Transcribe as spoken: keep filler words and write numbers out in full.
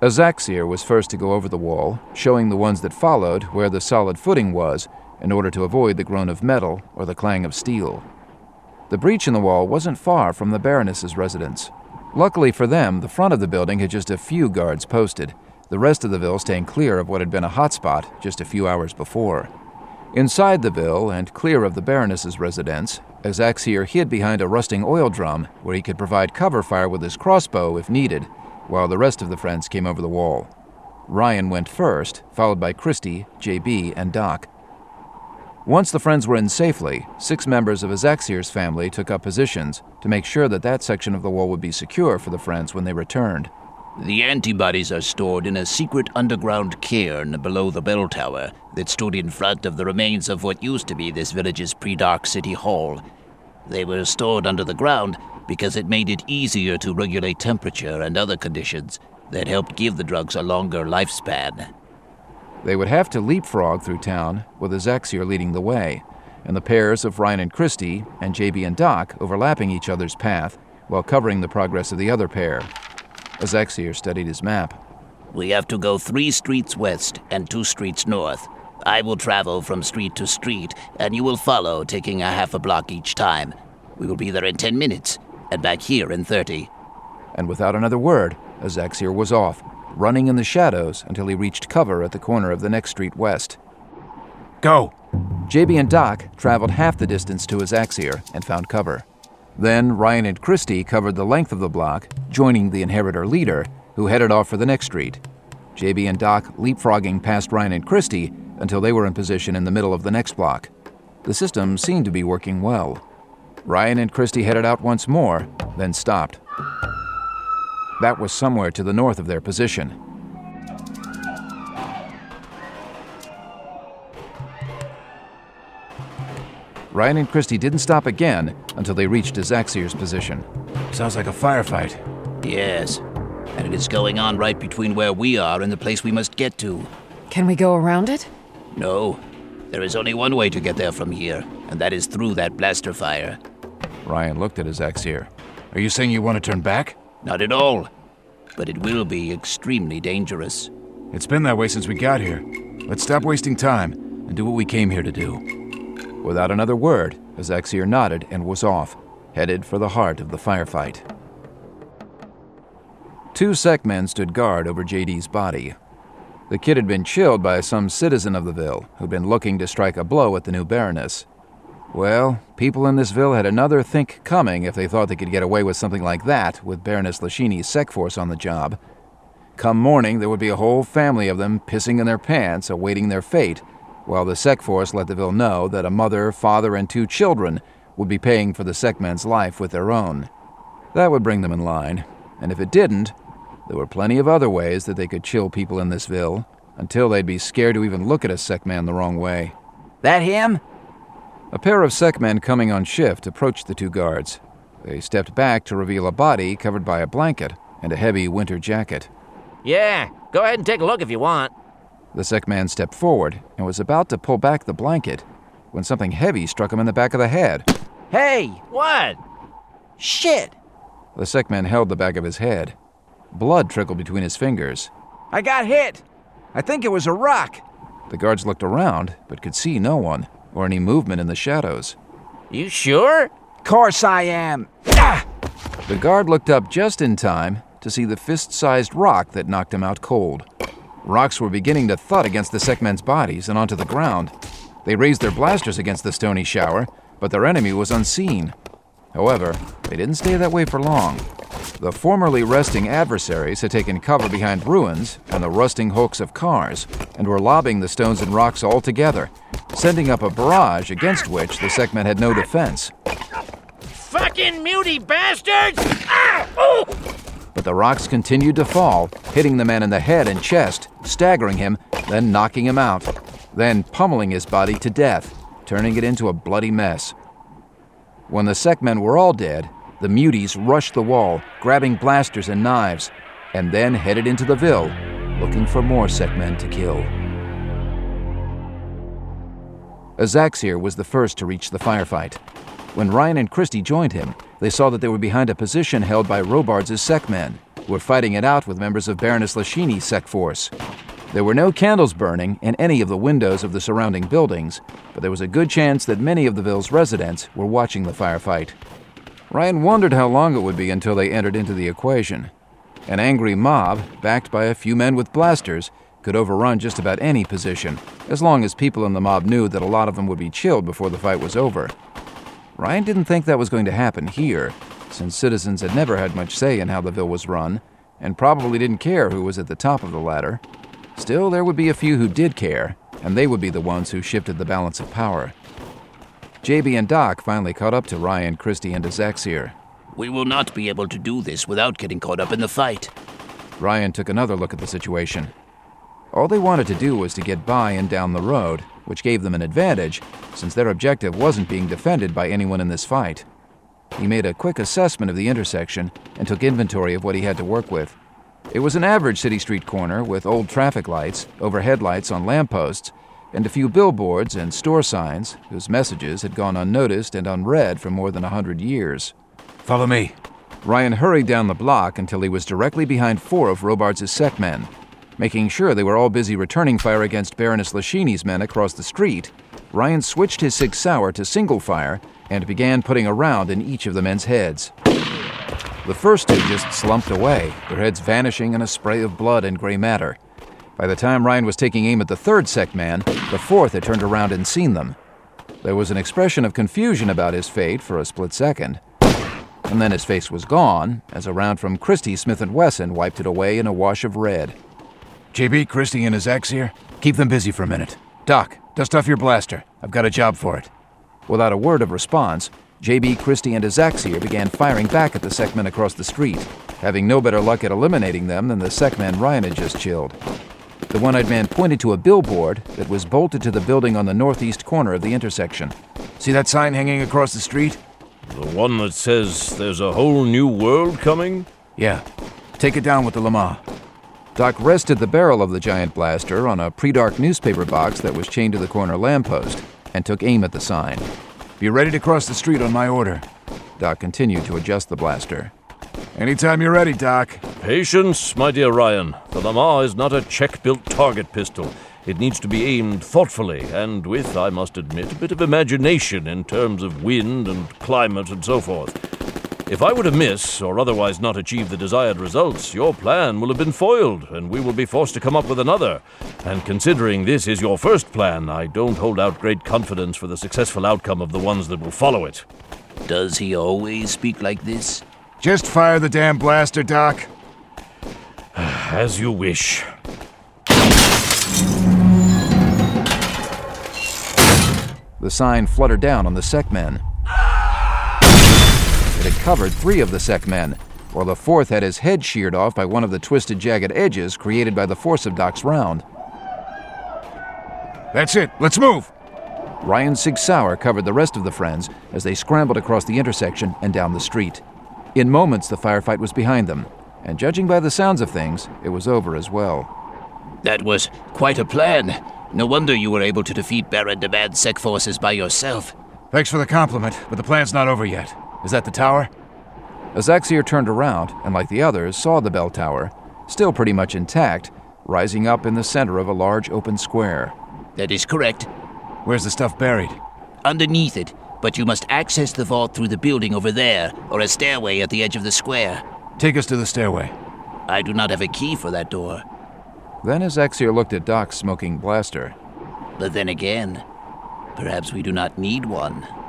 Azaxir was first to go over the wall, showing the ones that followed where the solid footing was in order to avoid the groan of metal or the clang of steel. The breach in the wall wasn't far from the Baroness's residence. Luckily for them, the front of the building had just a few guards posted, the rest of the ville staying clear of what had been a hotspot just a few hours before. Inside the ville, and clear of the Baroness's residence, Azaxir hid behind a rusting oil drum where he could provide cover fire with his crossbow if needed, while the rest of the friends came over the wall. Ryan went first, followed by Christy, J B, and Doc. Once the friends were in safely, six members of Azaxir's family took up positions to make sure that that section of the wall would be secure for the friends when they returned. The antibodies are stored in a secret underground cairn below the bell tower that stood in front of the remains of what used to be this village's pre-dark city hall. They were stored under the ground because it made it easier to regulate temperature and other conditions that helped give the drugs a longer lifespan. They would have to leapfrog through town, with Azaxir leading the way, and the pairs of Ryan and Christy and J B and Doc overlapping each other's path while covering the progress of the other pair. Azaxir studied his map. We have to go three streets west and two streets north. I will travel from street to street, and you will follow, taking a half a block each time. We will be there in ten minutes, and back here in thirty. And without another word, Azaxir was off, running in the shadows until he reached cover at the corner of the next street west. Go! J B and Doc traveled half the distance to Azaxir and found cover. Then Ryan and Christy covered the length of the block, joining the inheritor leader, who headed off for the next street. J B and Doc leapfrogging past Ryan and Christy until they were in position in the middle of the next block. The system seemed to be working well. Ryan and Christy headed out once more, then stopped. That was somewhere to the north of their position. Ryan and Christy didn't stop again until they reached Azaxir's position. Sounds like a firefight. Yes, and it is going on right between where we are and the place we must get to. Can we go around it? No. There is only one way to get there from here, and that is through that blaster fire. Ryan looked at Azaxir. Are you saying you want to turn back? Not at all. But it will be extremely dangerous. It's been that way since we got here. Let's stop wasting time and do what we came here to do. Without another word, Azaxir nodded and was off, headed for the heart of the firefight. Two Sekmen stood guard over J D's body. The kid had been chilled by some citizen of the ville who'd been looking to strike a blow at the new Baroness. Well, people in this ville had another think coming if they thought they could get away with something like that with Baroness Lashini's sec force on the job. Come morning, there would be a whole family of them pissing in their pants, awaiting their fate, while the sec force let the ville know that a mother, father, and two children would be paying for the Sekmen's life with their own. That would bring them in line, and if it didn't, there were plenty of other ways that they could chill people in this ville, until they'd be scared to even look at a Sekman the wrong way. That him? A pair of Sekmen coming on shift approached the two guards. They stepped back to reveal a body covered by a blanket and a heavy winter jacket. Yeah, go ahead and take a look if you want. The Sekman stepped forward and was about to pull back the blanket when something heavy struck him in the back of the head. Hey, what? Shit! The Sekman held the back of his head. Blood trickled between his fingers. I got hit! I think it was a rock. The guards looked around, but could see no one, or any movement in the shadows. You sure? Course I am. Ah! The guard looked up just in time to see the fist-sized rock that knocked him out cold. Rocks were beginning to thud against the Sekmen's bodies and onto the ground. They raised their blasters against the stony shower, but their enemy was unseen. However, they didn't stay that way for long. The formerly resting adversaries had taken cover behind ruins and the rusting hulks of cars, and were lobbing the stones and rocks all together, sending up a barrage against which the Sekmen had no defense. Fucking muty bastards! Ah! Oh! But the rocks continued to fall, hitting the man in the head and chest, staggering him, then knocking him out, then pummeling his body to death, turning it into a bloody mess. When the Sekmen were all dead, the muties rushed the wall, grabbing blasters and knives, and then headed into the ville, looking for more Sekmen to kill. Azaxir was the first to reach the firefight. When Ryan and Christy joined him, they saw that they were behind a position held by Robards' Sekmen, who were fighting it out with members of Baroness Lashini's sec force. There were no candles burning in any of the windows of the surrounding buildings, but there was a good chance that many of the Ville's residents were watching the firefight. Ryan wondered how long it would be until they entered into the equation. An angry mob, backed by a few men with blasters, could overrun just about any position, as long as people in the mob knew that a lot of them would be chilled before the fight was over. Ryan didn't think that was going to happen here, since citizens had never had much say in how the Ville was run, and probably didn't care who was at the top of the ladder. Still, there would be a few who did care, and they would be the ones who shifted the balance of power. J B and Doc finally caught up to Ryan, Christie, and Azaxir. We will not be able to do this without getting caught up in the fight. Ryan took another look at the situation. All they wanted to do was to get by and down the road, which gave them an advantage, since their objective wasn't being defended by anyone in this fight. He made a quick assessment of the intersection and took inventory of what he had to work with. It was an average city street corner with old traffic lights, overhead lights on lampposts, and a few billboards and store signs whose messages had gone unnoticed and unread for more than a hundred years. Follow me. Ryan hurried down the block until he was directly behind four of Robards' sec men. Making sure they were all busy returning fire against Baroness Lashini's men across the street, Ryan switched his Sig Sauer to single fire and began putting a round in each of the men's heads. The first two just slumped away, their heads vanishing in a spray of blood and gray matter. By the time Ryan was taking aim at the third sec man, the fourth had turned around and seen them. There was an expression of confusion about his fate for a split second, and then his face was gone as a round from Christie Smith and Wesson wiped it away in a wash of red. J B, Christie, and Azaxir, keep them busy for a minute. Doc, dust off your blaster. I've got a job for it. Without a word of response, J B, Christie, and Azaxir began firing back at the sec men across the street, having no better luck at eliminating them than the sec man Ryan had just chilled. The one-eyed man pointed to a billboard that was bolted to the building on the northeast corner of the intersection. See that sign hanging across the street? The one that says there's a whole new world coming? Yeah. Take it down with the Lama. Doc rested the barrel of the giant blaster on a pre-dark newspaper box that was chained to the corner lamppost and took aim at the sign. Be ready to cross the street on my order. Doc continued to adjust the blaster. Anytime you're ready, Doc. Patience, my dear Ryan. The Lama is not a check-built target pistol. It needs to be aimed thoughtfully and with, I must admit, a bit of imagination in terms of wind and climate and so forth. If I were to miss or otherwise not achieve the desired results, your plan will have been foiled, and we will be forced to come up with another. And considering this is your first plan, I don't hold out great confidence for the successful outcome of the ones that will follow it. Does he always speak like this? Just fire the damn blaster, Doc. As you wish. The sign fluttered down on the sec men. It had covered three of the sec men, while the fourth had his head sheared off by one of the twisted, jagged edges created by the force of Doc's round. That's it. Let's move. Ryan's Sig Sauer covered the rest of the friends as they scrambled across the intersection and down the street. In moments, the firefight was behind them, and judging by the sounds of things, it was over as well. That was quite a plan. No wonder you were able to defeat Baron Demand's sec forces by yourself. Thanks for the compliment, but the plan's not over yet. Is that the tower? Azaxir turned around and, like the others, saw the bell tower, still pretty much intact, rising up in the center of a large open square. That is correct. Where's the stuff buried? Underneath it, but you must access the vault through the building over there, or a stairway at the edge of the square. Take us to the stairway. I do not have a key for that door. Then Azaxir looked at Doc's smoking blaster. But then again, perhaps we do not need one.